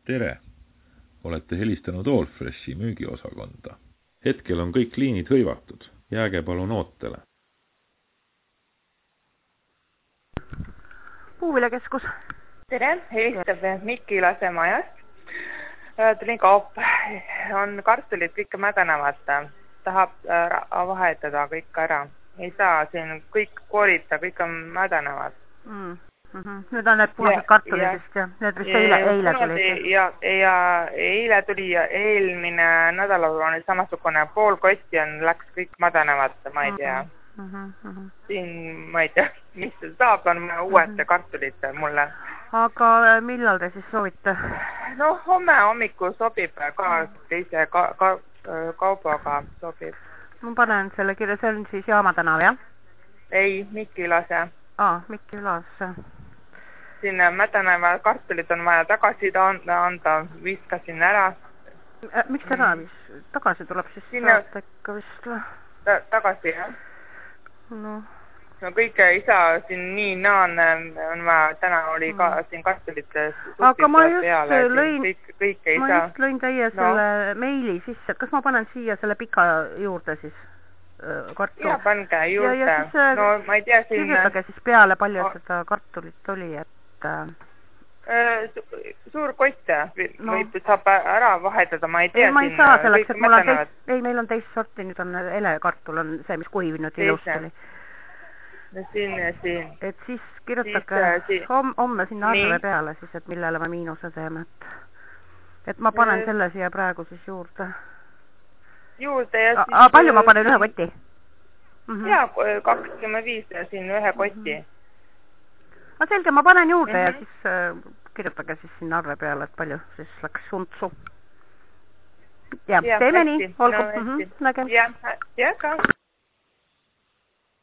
Tere! Olete helistanud Allfreshi müügiosakonda. Hetkel on kõik liinid hõivatud. Jääge palun ootele. Puuviljakeskus. Tere, helistab Mikki Lasemajast. Tulin kaup. On kartulid kõik mädanevad. Tahab vahetada kõik ära. Ei saa siin kõik koorita, kõik on mädanevad. Nüüd on need punased kartulid vist ja need vist eile tulid. Ja eile tuli ja eelmine nädalal on samasugune pool kosti läks kõik mädanevad, ma ei tea. Siin ma ei tea, mis saab, on uued kartulid mulle. Aga millal te siis soovite? No homme hommikul sobib ka teise kaubaga sobib. Ma panen selle kirja, see on siis Jaama tänav, jah? Ei, Mikki Lase. Mikki Lase. Siin mädanevad kartulid on vaja tagasi anda, viskasin ära. Miks ära? Tagasi tuleb siis saata ikka vist või? Tagasi, jah. No kõike ei saa siin nii naan on vaja, täna oli ka siin kartulite aga ma just lõin teie selle meili sisse, kas ma panen siia selle pika juurde siis kartul? Ja, pange juurde. No ma ei tea siin... Kirjutage siis peale, palju seda kartulit oli, et... Suur kott võib saab ära vahetada, ma ei tea siin... Ma ei saa selleks, et mul on meil on teist sorti, nüüd on elekartul on see, mis kuivnud ilusti oli. Siin. Et siis kirjutage homme sinna arve peale siis, et millele me miinuse teeme. Et ma panen selle siia praegu siis juurde. Juurde ja siis... Palju ma panen ühe kotti? Jaa, 25 siin ühe kotti. Selge, ma panen juurde ja siis kirjutage siis sinna arve peale, et palju siis läks untsu. Ja, teeme nii, olgu. Ja, ka.